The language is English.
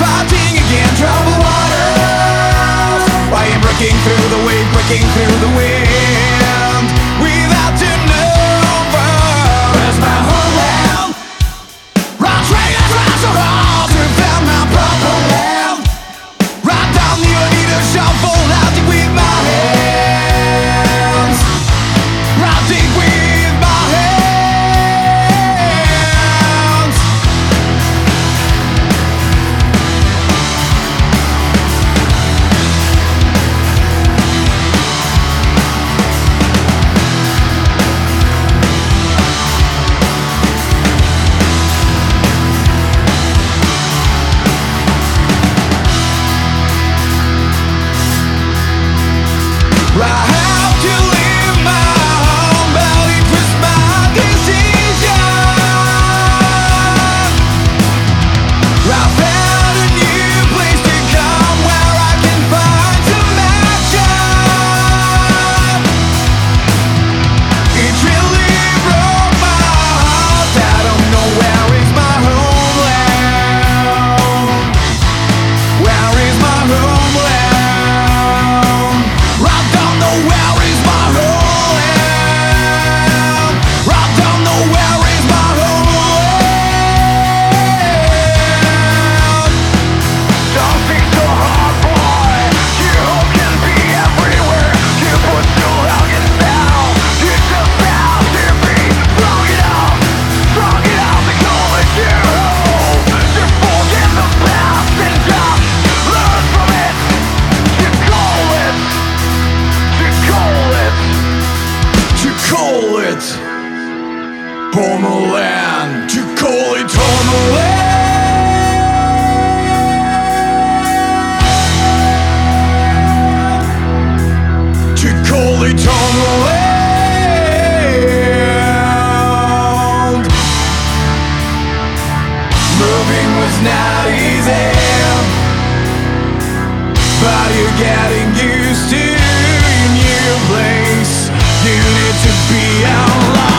fighting against troubled waters. I am breaking through the wave, breaking through the wind, without to know where's my homeland. Run straight and try so hard to find my proper land. Right down you need a shovel, I'll dig with my hands. I'll dig with my hands. I have to leave my home, but it was my decision. I found a new place to come where I can find some action. It really broke my heart. I don't know where is my homeland. Where is my homeland? I don't know where is my homeland. I don't know where is my homeland. Don't think so hard, boy. You can be everywhere. You put so long and down. It's about to be strong enough to go with you. To forget the past and just learn from it. To call it. To call it homeland. To call it homeland. To call it homeland. Moving was not easy, but you're getting used to your new place. You need to be alone.